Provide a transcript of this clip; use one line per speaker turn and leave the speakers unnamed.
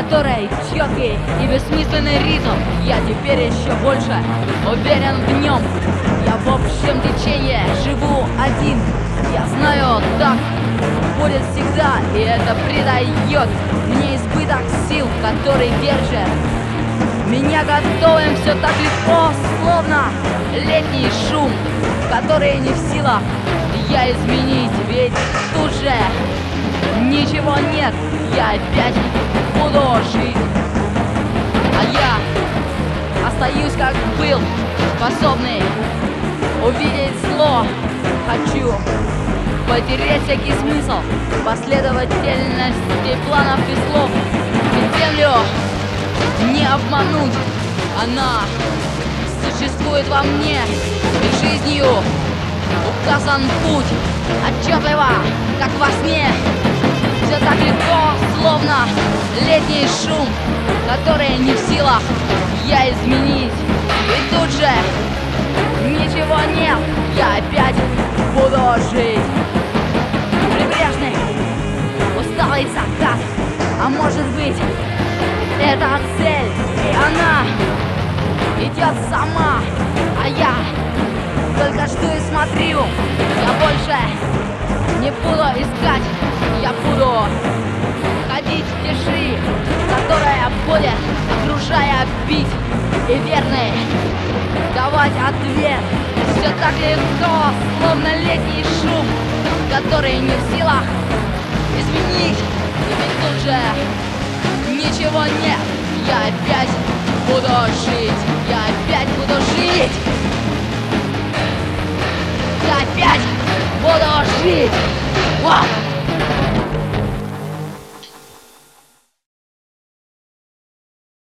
которой четкий и бессмысленный ритм. Я теперь еще больше уверен в нем. Я в общем течении живу один. Я знаю, так будет всегда, и это придает мне избыток сил, который держит меня готовым все так легко, словно летний шум, который не в силах я изменить, ведь тут же ничего нет, я опять буду жить. А я остаюсь как был, способный увидеть зло. Хочу потерять всякий смысл, последовательности планов и слов. Ведь землю не обмануть, она существует во мне, и жизнью указан путь отчетливо, как во сне. Все так легко, словно летний шум, который не в силах я изменить. И тут же ничего нет, я опять буду жить. Прибрежный усталый закат, а может быть это цель, и она идет сама, а я только жду и смотрю. Я больше не буду искать, я буду ходить в тиши, которая будет, окружая, бить, и верный давать ответ. Все так легко, словно летний шум, который не в силах изменить. Ведь тут же ничего нет, я опять буду жить, я опять буду жить, я опять буду жить. Вау!